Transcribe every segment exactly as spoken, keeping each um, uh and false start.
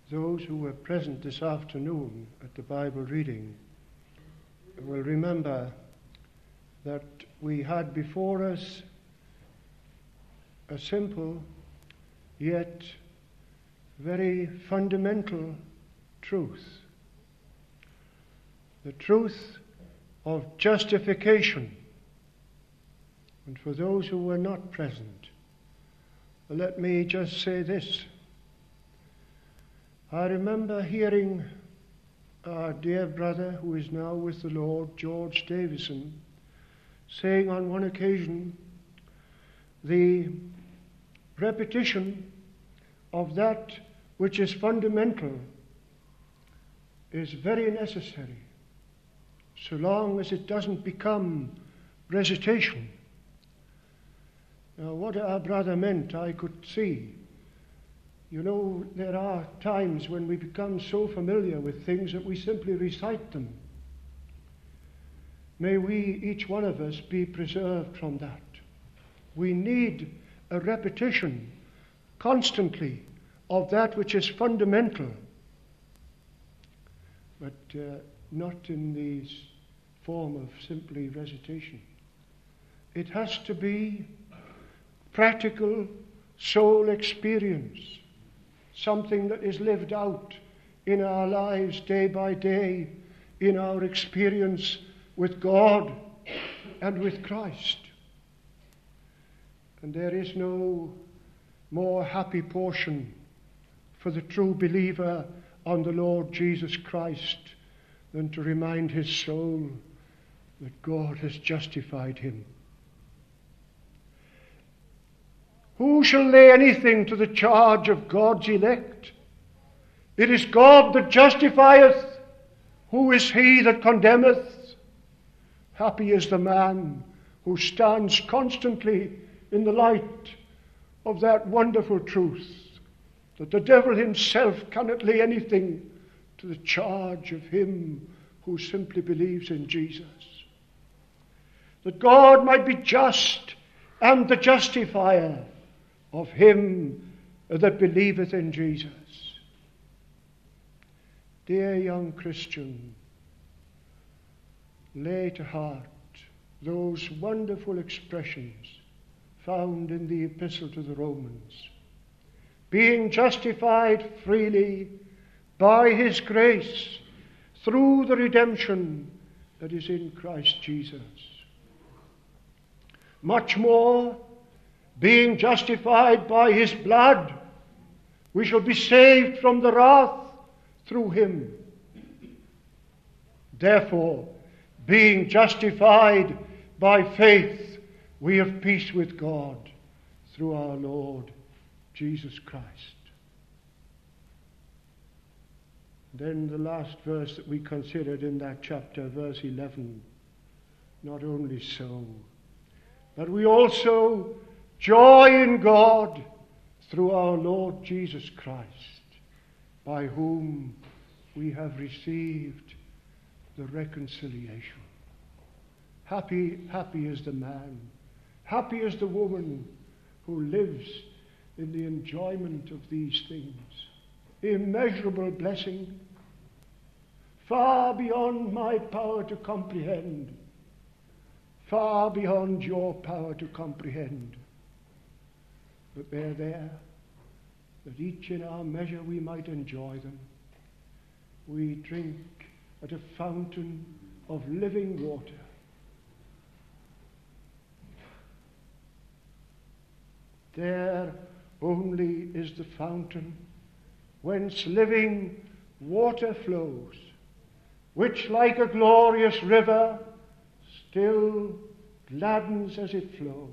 Those who were present this afternoon at the Bible reading will remember that we had before us a simple yet very fundamental truth. The truth of justification. And for those who were not present, let me just say this. I remember hearing our dear brother, who is now with the Lord, George Davison, saying on one occasion, the repetition of that which is fundamental is very necessary, so long as it doesn't become recitation. Now, what our brother meant, I could see. You know, there are times when we become so familiar with things that we simply recite them. May we, each one of us, be preserved from that. We need a repetition constantly of that which is fundamental, but uh, not in the form of simply recitation. It has to be practical soul experience, something that is lived out in our lives day by day, in our experience with God and with Christ. And there is no more happy portion for the true believer on the Lord Jesus Christ than to remind his soul that God has justified him. Who shall lay anything to the charge of God's elect? It is God that justifieth. Who is he that condemneth? Happy is the man who stands constantly in the light of that wonderful truth, that the devil himself cannot lay anything to the charge of him who simply believes in Jesus. That God might be just and the justifier of him that believeth in Jesus. Dear young Christian, lay to heart those wonderful expressions found in the Epistle to the Romans. Being justified freely by his grace through the redemption that is in Christ Jesus. Much more, being justified by his blood, we shall be saved from the wrath through him. Therefore, being justified by faith, we have peace with God through our Lord Jesus Christ. Then the last verse that we considered in that chapter, verse eleven, not only so, but we also joy in God through our Lord Jesus Christ, by whom we have received the reconciliation. Happy, happy is the man, happy is the woman who lives in the enjoyment of these things. Immeasurable blessing, far beyond my power to comprehend, far beyond your power to comprehend. But they're there, that each in our measure we might enjoy them. We drink at a fountain of living water. There only is the fountain whence living water flows, which like a glorious river still gladdens as it flows.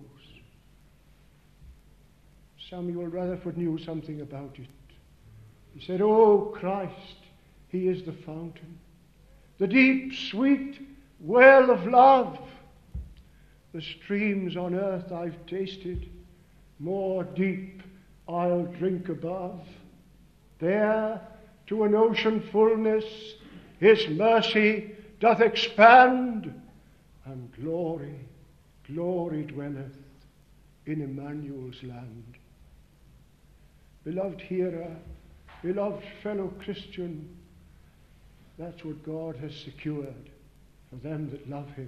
Samuel Rutherford knew something about it. He said, "Oh, Christ, he is the fountain, the deep, sweet well of love. The streams on earth I've tasted, more deep I'll drink above. There to an ocean fullness his mercy doth expand, and glory, glory dwelleth in Emmanuel's land." Beloved hearer, Beloved fellow Christian, that's what God has secured for them that love him.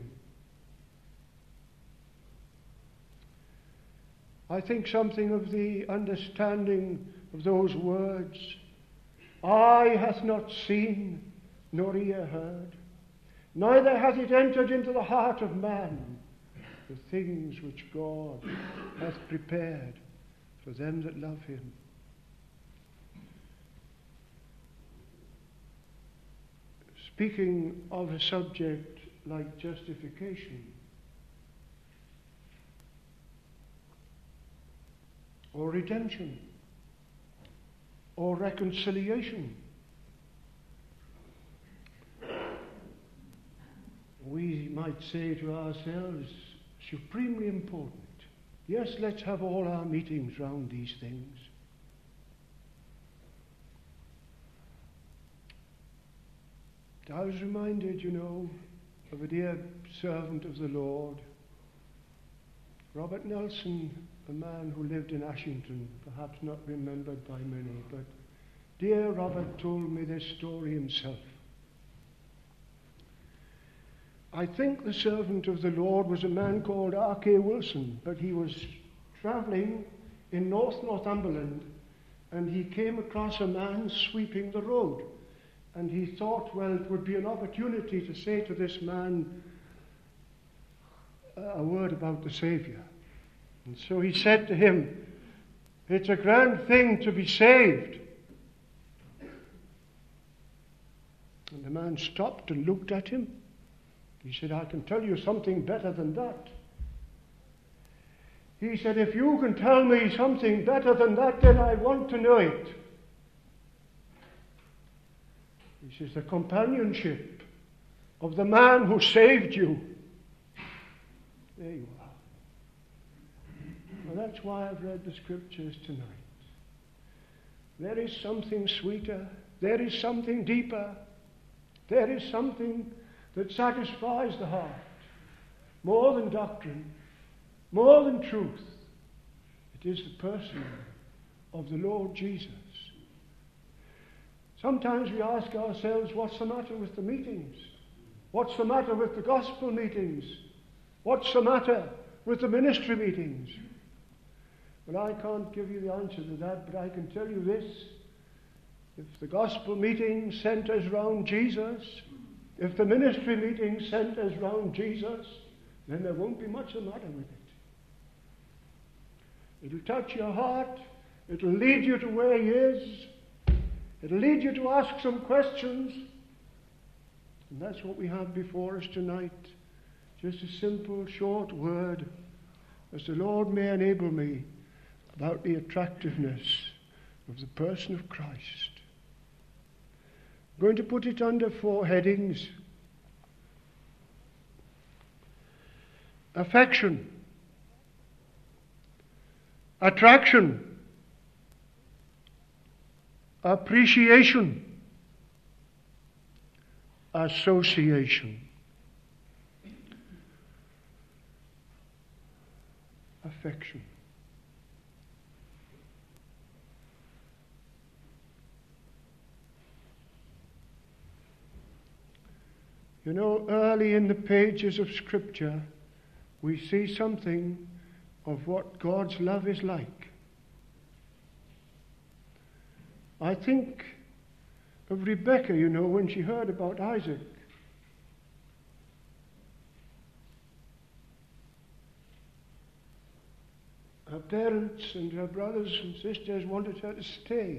I think something of the understanding of those words, eye hath not seen, nor ear heard, neither hath it entered into the heart of man, the things which God hath prepared for them that love him. Speaking of a subject like justification, or redemption, or reconciliation, we might say to ourselves, supremely important. Yes, let's have all our meetings round these things. I was reminded, you know, of a dear servant of the Lord, Robert Nelson, a man who lived in Ashington, perhaps not remembered by many, but dear Robert told me this story himself. I think the servant of the Lord was a man called R K Wilson, but he was travelling in North Northumberland, and he came across a man sweeping the road. And he thought, well, it would be an opportunity to say to this man a word about the Saviour. And so he said to him, it's a grand thing to be saved. And the man stopped and looked at him. He said, I can tell you something better than that. He said, if you can tell me something better than that, then I want to know it. He says, the companionship of the man who saved you. There you are. Well, that's why I've read the scriptures tonight. There is something sweeter. There is something deeper. There is something that satisfies the heart. More than doctrine. More than truth. It is the person of the Lord Jesus. Sometimes we ask ourselves, what's the matter with the meetings? What's the matter with the gospel meetings? What's the matter with the ministry meetings? Well, I can't give you the answer to that, but I can tell you this. If the gospel meeting centers round Jesus, if the ministry meeting centers round Jesus, then there won't be much the matter with it. It'll touch your heart. It'll lead you to where he is. It'll lead you to ask some questions. And that's what we have before us tonight. Just a simple, short word, as the Lord may enable me, about the attractiveness of the person of Christ. I'm going to put it under four headings. Affection. Attraction. Appreciation, association, affection. You know, early in the pages of Scripture, we see something of what God's love is like. I think of Rebecca, you know, when she heard about Isaac. Her parents and her brothers and sisters wanted her to stay.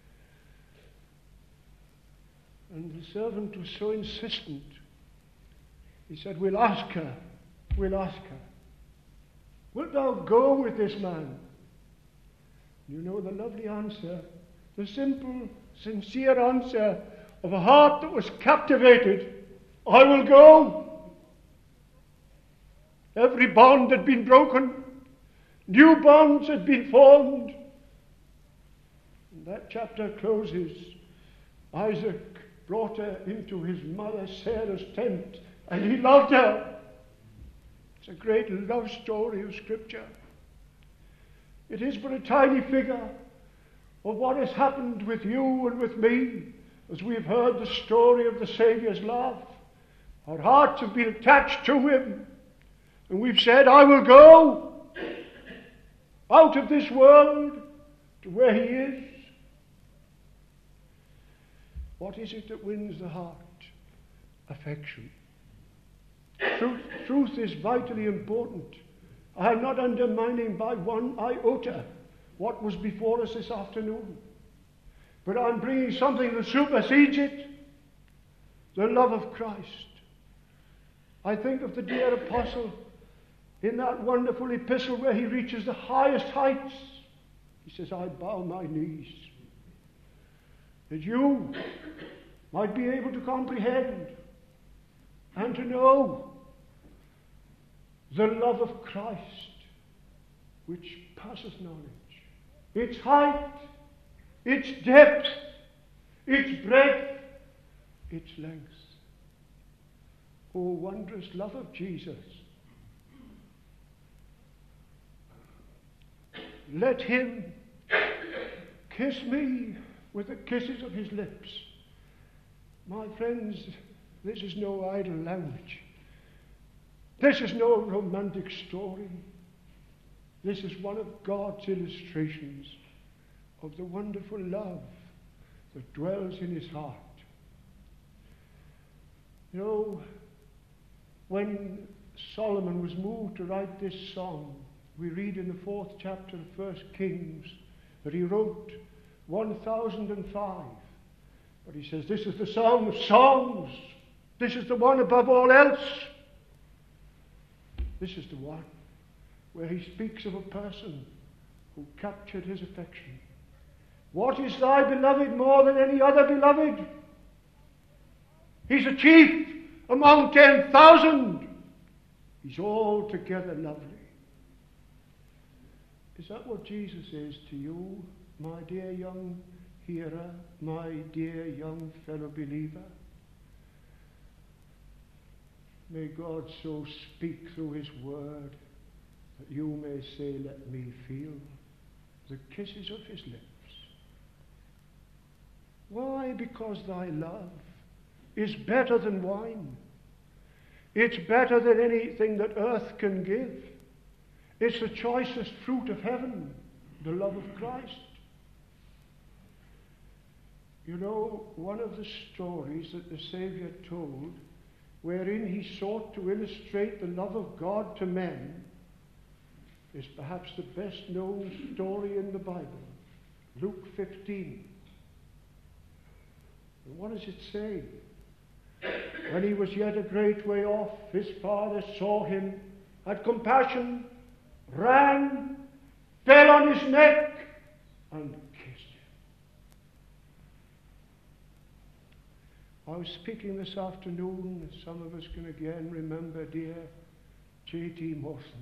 And the servant was so insistent. He said, we'll ask her. We'll ask her. Wilt thou go with this man? You know the lovely answer. The simple, sincere answer of a heart that was captivated. I will go. Every bond had been broken. New bonds had been formed. And that chapter closes. Isaac brought her into his mother Sarah's tent, and he loved her. It's a great love story of Scripture. It is but a tiny figure of what has happened with you and with me as we've heard the story of the Saviour's love. Our hearts have been attached to him, and we've said, I will go out of this world to where he is. What is it that wins the heart? Affection. Truth, truth is vitally important. I am not undermining by one iota what was before us this afternoon, but I'm bringing something that supersedes it, the love of Christ. I think of the dear apostle in that wonderful epistle where he reaches the highest heights. He says, I bow my knees that you might be able to comprehend and to know the love of Christ, which passes knowledge. Its height, its depth, its breadth, its length. Oh, wondrous love of Jesus. Let him kiss me with the kisses of his lips. My friends, this is no idle language. This is no romantic story. This is one of God's illustrations of the wonderful love that dwells in his heart. You know, when Solomon was moved to write this song, we read in the fourth chapter of First Kings that he wrote one thousand five. But he says, this is the song of songs. This is the one above all else. This is the one where he speaks of a person who captured his affection. What is thy beloved more than any other beloved? He's a chief among ten thousand. He's altogether lovely. Is that what Jesus is to you, my dear young hearer, my dear young fellow believer? May God so speak through his word that you may say, let me feel the kisses of his lips. Why? Because thy love is better than wine. It's better than anything that earth can give. It's the choicest fruit of heaven, the love of Christ. You know, one of the stories that the Saviour told, wherein he sought to illustrate the love of God to men, is perhaps the best known story in the Bible. Luke fifteen. And what does it say? When he was yet a great way off, his father saw him, had compassion, ran, fell on his neck, and kissed him. I was speaking this afternoon, and some of us can again remember dear J T Morrison.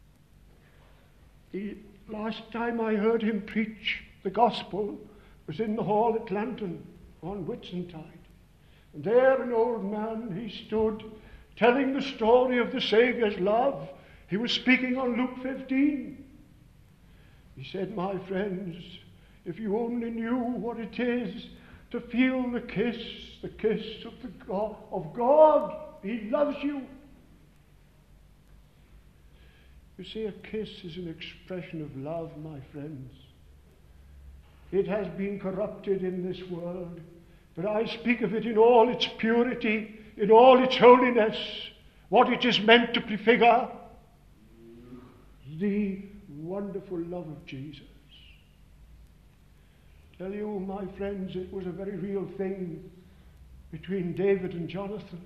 The last time I heard him preach the gospel was in the hall at Lantern on Whitsuntide. And there, an old man, he stood telling the story of the Saviour's love. He was speaking on Luke fifteen. He said, my friends, if you only knew what it is to feel the kiss, the kiss of the God, of God. He loves you. You see, a kiss is an expression of love, my friends. It has been corrupted in this world, but I speak of it in all its purity, in all its holiness, what it is meant to prefigure, the wonderful love of Jesus. Tell you, my friends, it was a very real thing between David and Jonathan.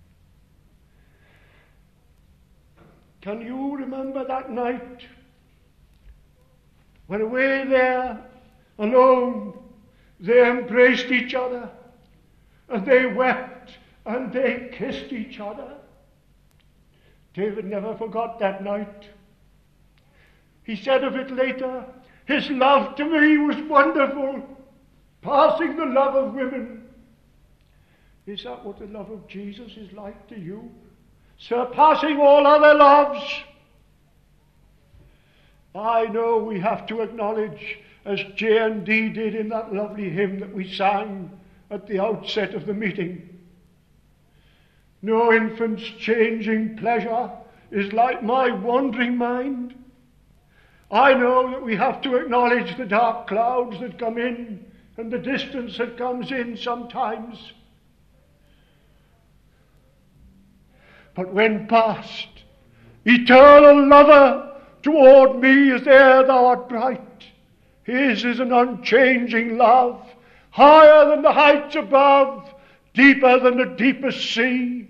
Can you remember that night when away there, alone, they embraced each other and they wept and they kissed each other? David never forgot that night. He said of it later, his love to me was wonderful, passing the love of women. Is that what the love of Jesus is like to you? Surpassing all other loves? I know we have to acknowledge as J and D did in that lovely hymn that we sang at the outset of the meeting. No infant's changing pleasure is like my wandering mind. I know that we have to acknowledge the dark clouds that come in and the distance that comes in sometimes. But when past, eternal lover, toward me is there thou art bright. His is an unchanging love, higher than the heights above, deeper than the deepest sea.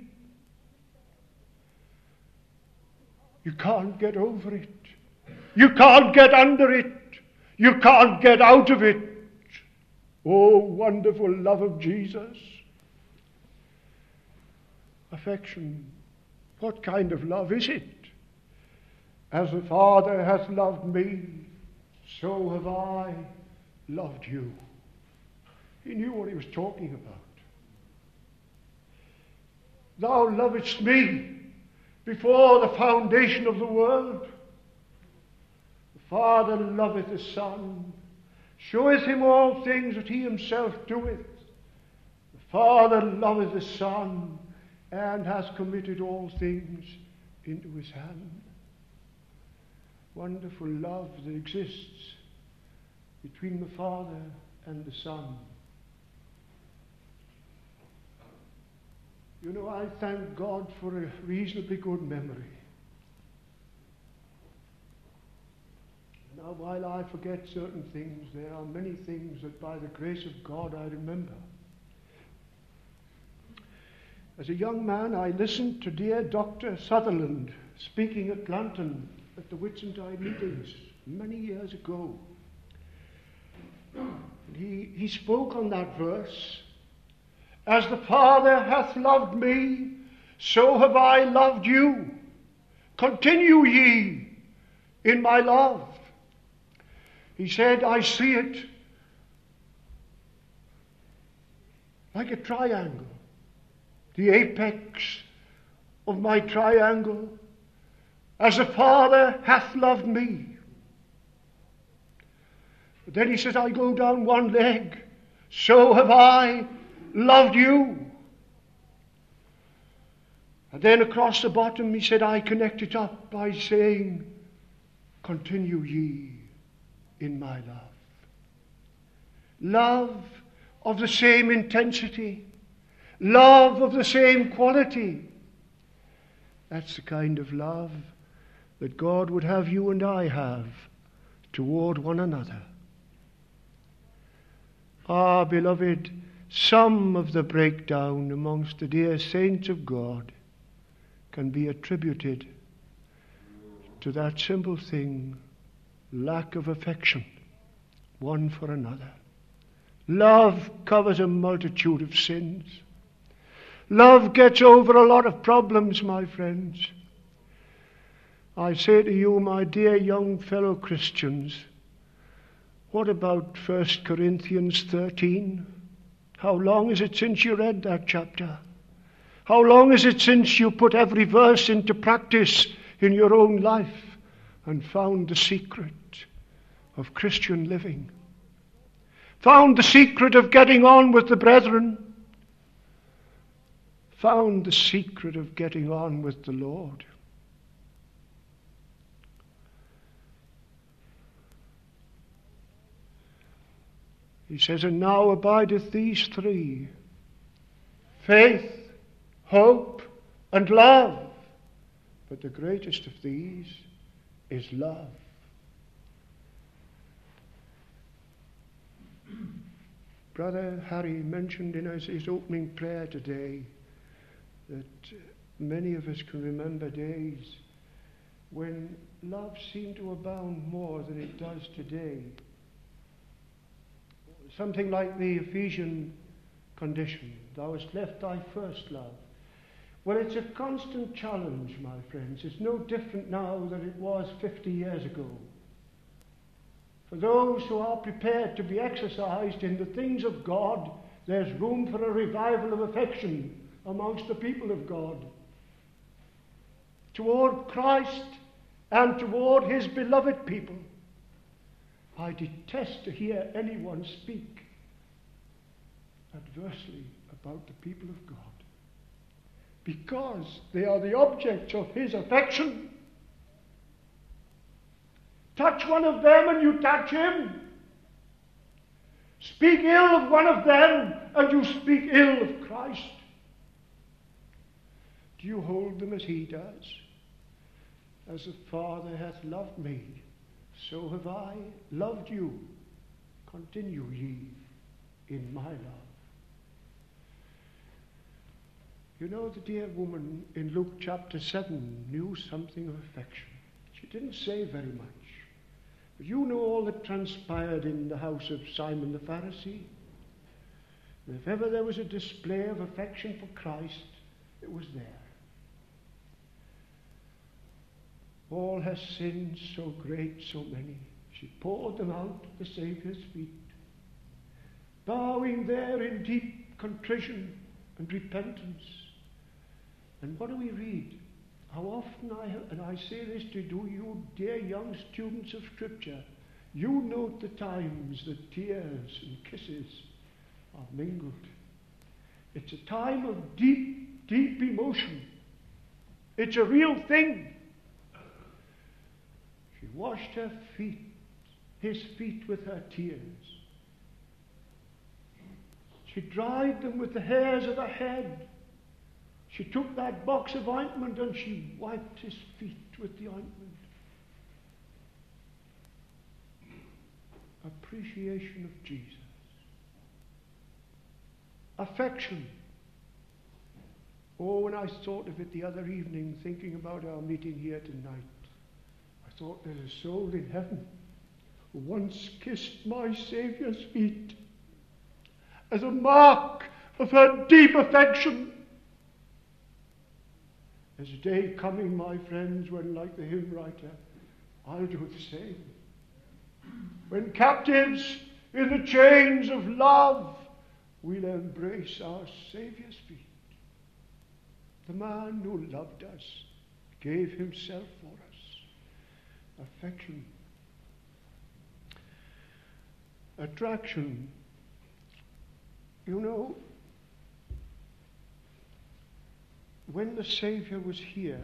You can't get over it. You can't get under it. You can't get out of it. Oh, wonderful love of Jesus. Affection. What kind of love is it? As the Father hath loved me, so have I loved you. He knew what he was talking about. Thou lovest me before the foundation of the world. The Father loveth the Son, showeth him all things that he himself doeth. The Father loveth the Son, and has committed all things into his hand. Wonderful love that exists between the Father and the Son. You know, I thank God for a reasonably good memory. Now, while I forget certain things, there are many things that by the grace of God I remember. As a young man, I listened to dear Doctor Sutherland speaking at Llanton at the Whitsuntide meetings many years ago. And he, he spoke on that verse, as the Father hath loved me, so have I loved you. Continue ye in my love. He said, I see it like a triangle. The apex of my triangle, as the Father hath loved me. But then he says, I go down one leg, so have I loved you. And then across the bottom he said, I connect it up by saying, continue ye in my love. Love of the same intensity. Love of the same quality. That's the kind of love that God would have you and I have toward one another. Ah, beloved, some of the breakdown amongst the dear saints of God can be attributed to that simple thing, lack of affection one for another. Love covers a multitude of sins. Love gets over a lot of problems, my friends. I say to you, my dear young fellow Christians, what about First Corinthians thirteen? How long is it since you read that chapter? How long is it since you put every verse into practice in your own life and found the secret of Christian living? Found the secret of getting on with the brethren? Found the secret of getting on with the Lord? He says, and now abideth these three, faith, hope, and love. But the greatest of these is love. Brother Harry mentioned in his, his opening prayer today that many of us can remember days when love seemed to abound more than it does today. Something like the Ephesian condition, thou hast left thy first love. Well, it's a constant challenge, my friends. It's no different now than it was fifty years ago. For those who are prepared to be exercised in the things of God, there's room for a revival of affection amongst the people of God toward Christ and toward his beloved people. I detest to hear anyone speak adversely about the people of God, because they are the objects of his affection. Touch one of them and you touch him. Speak ill of one of them and you speak ill of Christ. Do you hold them as he does? As the Father hath loved me, so have I loved you. Continue ye in my love. You know, the dear woman in Luke chapter seven knew something of affection. She didn't say very much. But you know all that transpired in the house of Simon the Pharisee. And if ever there was a display of affection for Christ, it was there. All her sins, so great, so many, she poured them out at the Saviour's feet, bowing there in deep contrition and repentance. And what do we read? How often I have, and I say this to you, dear young students of Scripture, you note the times that tears and kisses are mingled. It's a time of deep, deep emotion. It's a real thing. She washed her feet, his feet with her tears. She dried them with the hairs of her head. She took that box of ointment and she wiped his feet with the ointment. Appreciation of Jesus. Affection. Oh, when I thought of it the other evening, thinking about our meeting here tonight, I thought there's a soul in heaven who once kissed my Saviour's feet as a mark of her deep affection. There's a day coming, my friends, when, like the hymn writer, I'll do the same. When captives in the chains of love, we'll embrace our Saviour's feet. The man who loved us, gave himself for us. Affection. Attraction. You know, when the Saviour was here,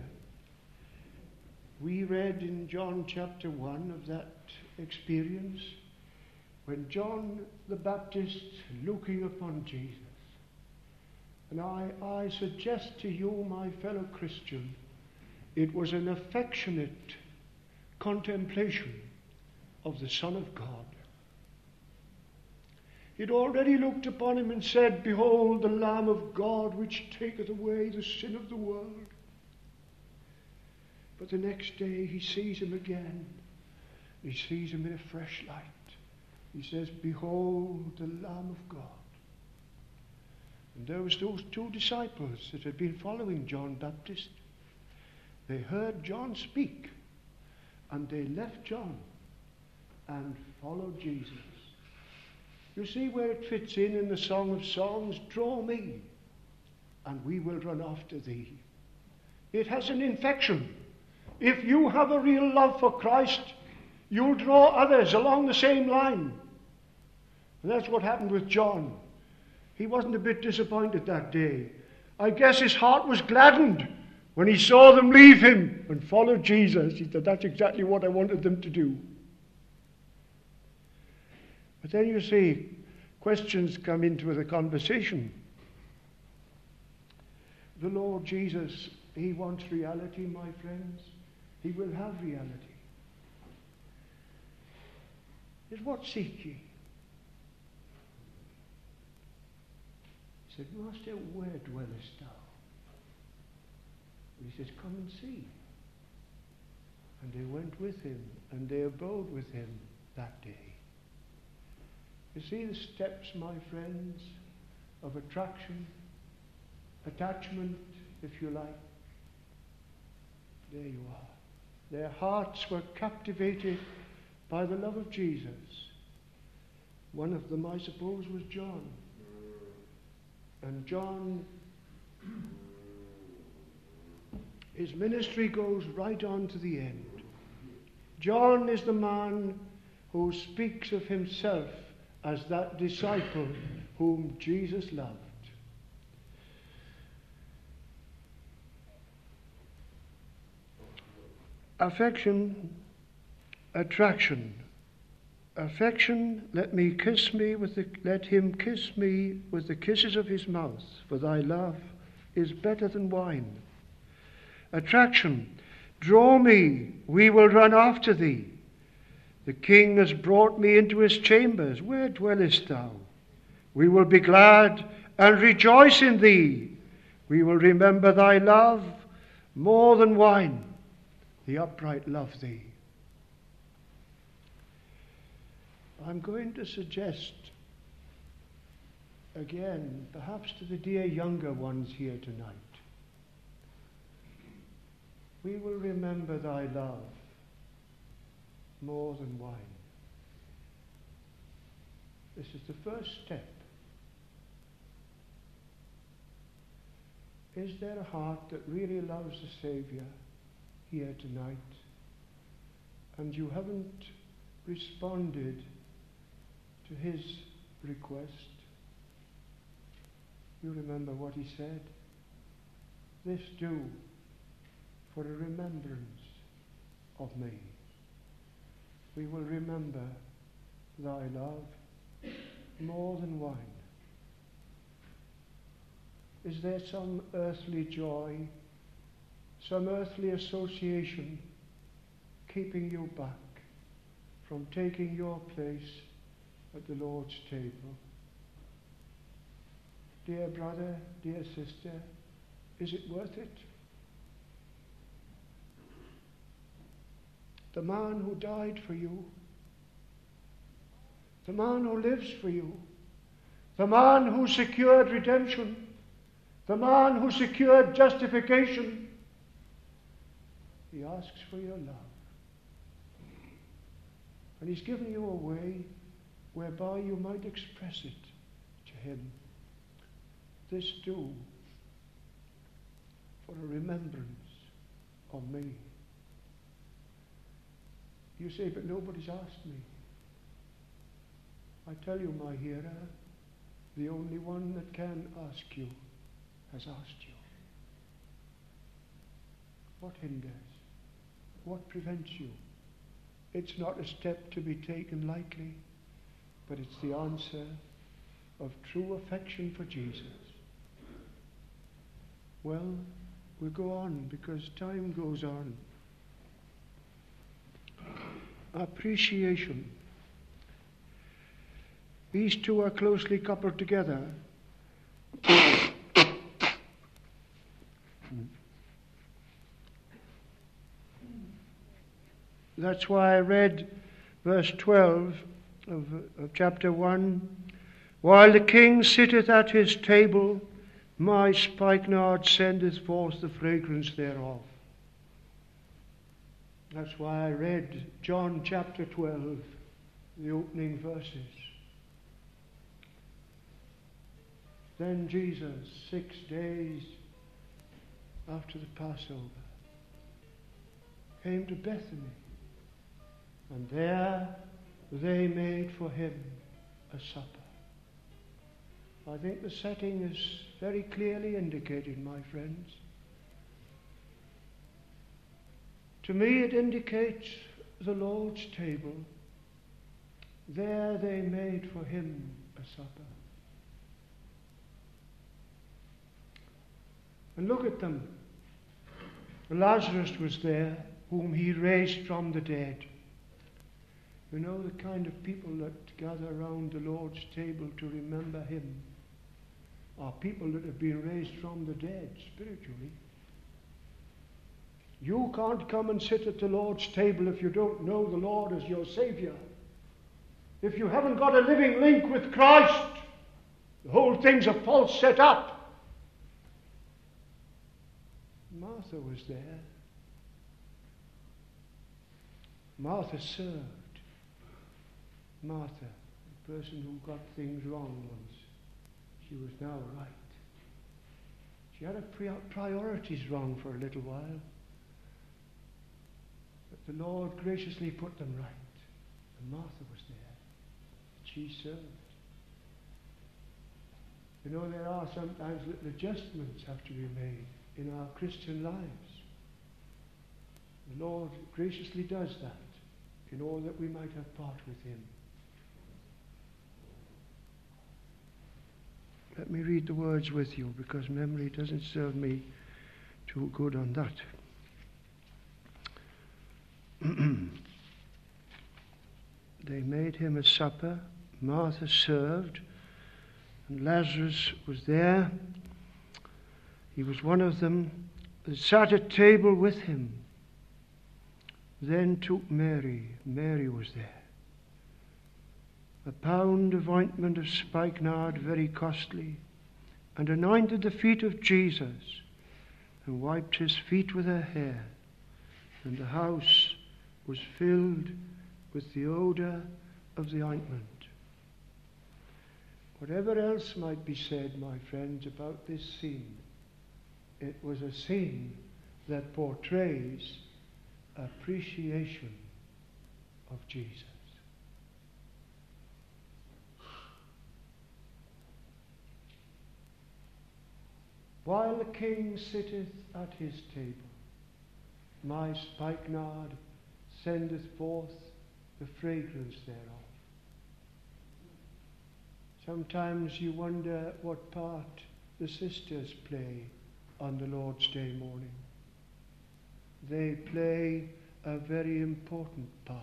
we read in John chapter one of that experience when John the Baptist looking upon Jesus. And I, I suggest to you, my fellow Christian, it was an affectionate contemplation of the Son of God. He'd already looked upon him and said, Behold the Lamb of God, which taketh away the sin of the world. But the next day he sees him again. He sees him in a fresh light. He says, Behold the Lamb of God. And there was those two disciples that had been following John Baptist. They heard John speak, and they left John and followed Jesus. You see where it fits in in the Song of Songs? Draw me, and we will run after thee. It has an infection. If you have a real love for Christ, you'll draw others along the same line. And that's what happened with John. He wasn't a bit disappointed that day. I guess his heart was gladdened when he saw them leave him and follow Jesus. He said, that's exactly what I wanted them to do. But then you see, questions come into the conversation. The Lord Jesus, he wants reality, my friends. He will have reality. He said, what seek ye? He said, Master, where dwellest thou? And he says, come and see. And they went with him, and they abode with him that day. You see the steps, my friends, of attraction, attachment, if you like. There you are. Their hearts were captivated by the love of Jesus. One of them, I suppose, was John. And John, his ministry goes right on to the end. John is the man who speaks of himself as that disciple whom Jesus loved. Affection, attraction. Affection, let me kiss me with the, let him kiss me with the kisses of his mouth, for thy love is better than wine. Attraction, draw me, we will run after thee. The King has brought me into his chambers. Where dwellest thou? We will be glad and rejoice in thee. We will remember thy love more than wine. The upright love thee. I'm going to suggest again, perhaps to the dear younger ones here tonight, we will remember thy love more than wine. This is the first step. Is there a heart that really loves the Saviour here tonight, and you haven't responded to his request? You remember what he said? This do for a remembrance of me. We will remember thy love more than wine. Is there some earthly joy, some earthly association keeping you back from taking your place at the Lord's table? Dear brother, dear sister, is it worth it? The man who died for you, the man who lives for you, the man who secured redemption, the man who secured justification, he asks for your love. And he's given you a way whereby you might express it to him. This do for a remembrance of me. You say, but nobody's asked me. I tell you, my hearer, the only one that can ask you has asked you. What hinders? What prevents you? It's not a step to be taken lightly, but it's the answer of true affection for Jesus. Well, we'll go on because time goes on. Appreciation. These two are closely coupled together. That's why I read verse twelve of, of chapter one. While the king sitteth at his table, my spikenard sendeth forth the fragrance thereof. That's why I read John chapter twelve, the opening verses. Then Jesus, six days after the Passover, came to Bethany, and there they made for him a supper. I think the setting is very clearly indicated, my friends. To me it indicates the Lord's table. There they made for him a supper. And look at them. Lazarus was there, whom he raised from the dead. You know the kind of people that gather around the Lord's table to remember him are people that have been raised from the dead spiritually. You can't come and sit at the Lord's table if you don't know the Lord as your Savior. If you haven't got a living link with Christ, the whole thing's a false set-up. Martha was there. Martha served. Martha, the person who got things wrong once, she was now right. She had her priorities wrong for a little while, but the Lord graciously put them right. And Martha was there. She served. You know, there are sometimes little adjustments have to be made in our Christian lives. The Lord graciously does that in order that we might have part with Him. Let me read the words with you, because memory doesn't serve me too good on that. They made him a supper. Martha served, and Lazarus was there. He was one of them that sat at table with him. Then took Mary. Mary was there. A pound of ointment of spikenard, very costly, and anointed the feet of Jesus, and wiped his feet with her hair. And the house was filled with the odor of the ointment. Whatever else might be said, my friends, about this scene, it was a scene that portrays appreciation of Jesus. While the king sitteth at his table, my spikenard sendeth forth the fragrance thereof. Sometimes you wonder what part the sisters play on the Lord's Day morning. They play a very important part.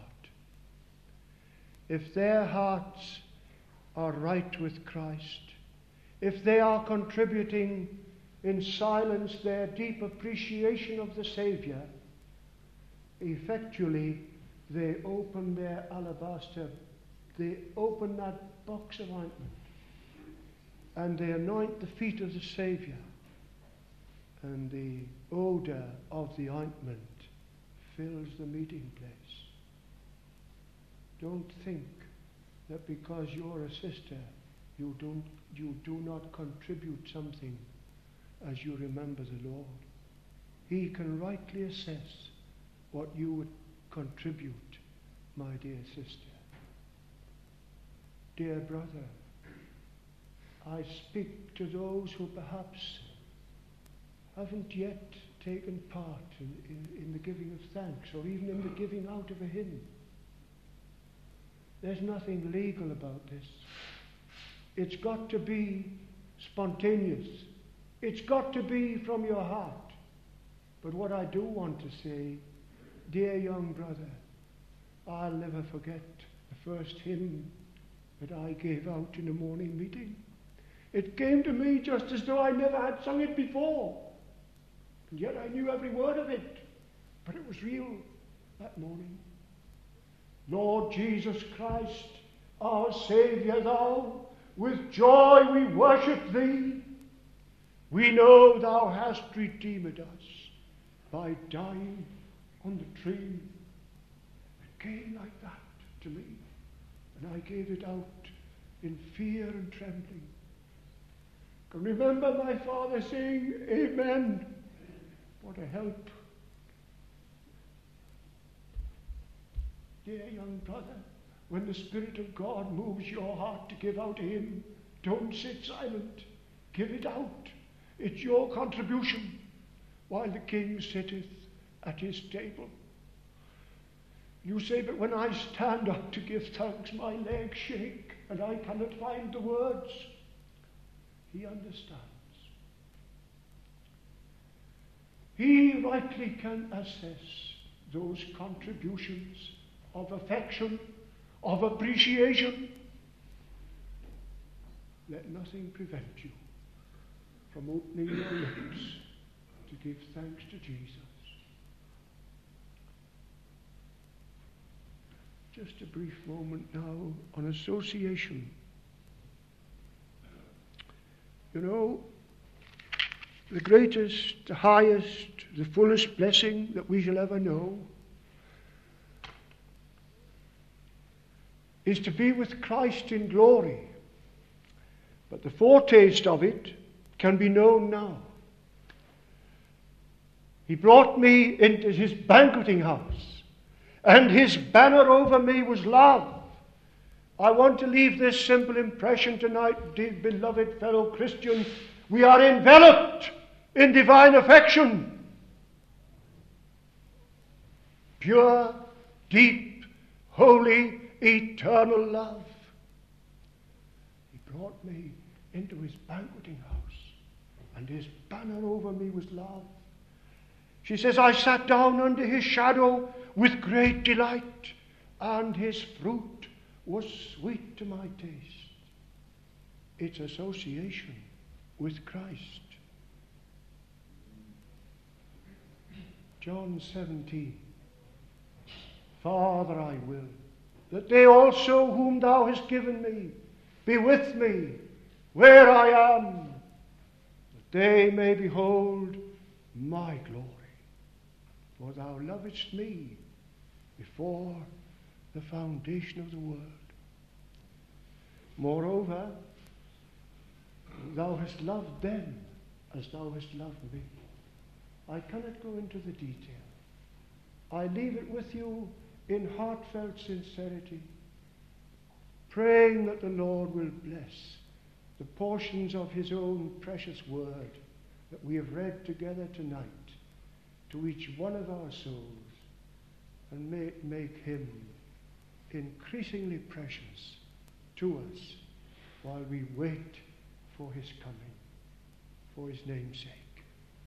If their hearts are right with Christ, if they are contributing in silence their deep appreciation of the Saviour, effectually they open their alabaster, they open that box of ointment, and they anoint the feet of the Saviour, and the odour of the ointment fills the meeting place. Don't think that because you're a sister, you don't, you do not contribute something as you remember the Lord. He can rightly assess what you would contribute, my dear sister. Dear brother, I speak to those who perhaps haven't yet taken part in, in, in the giving of thanks, or even in the giving out of a hymn. There's nothing legal about this. It's got to be spontaneous. It's got to be from your heart. But what I do want to say, dear young brother, I'll never forget the first hymn that I gave out in a morning meeting. It came to me just as though I never had sung it before. And yet I knew every word of it. But it was real that morning. Lord Jesus Christ, our Saviour thou, with joy we worship thee. We know thou hast redeemed us by dying on the tree. It came like that to me, and I gave it out in fear and trembling. I can remember my father saying, Amen. What a help. Dear young brother, when the Spirit of God moves your heart to give out to Him, don't sit silent. Give it out. It's your contribution while the king sitteth at his table. You say, but when I stand up to give thanks, my legs shake and I cannot find the words. He understands. He rightly can assess those contributions of affection, of appreciation. Let nothing prevent you from opening your lips to give thanks to Jesus. Just a brief moment now on association. You know, the greatest, the highest, the fullest blessing that we shall ever know is to be with Christ in glory. But the foretaste of it can be known now. He brought me into his banqueting house, and his banner over me was love. I want to leave this simple impression tonight, dear beloved fellow Christian. We are enveloped in divine affection. Pure, deep, holy, eternal love. He brought me into his banqueting house, and his banner over me was love. She says, I sat down under his shadow with great delight, and his fruit was sweet to my taste. It's association with Christ. John seventeen. Father, I will that they also whom thou hast given me be with me where I am, that they may behold my glory. For thou lovest me before the foundation of the world. Moreover, thou hast loved them as thou hast loved me. I cannot go into the detail. I leave it with you in heartfelt sincerity, praying that the Lord will bless the portions of his own precious word that we have read together tonight to each one of our souls, and may it make him increasingly precious to us while we wait for his coming, for his name's sake.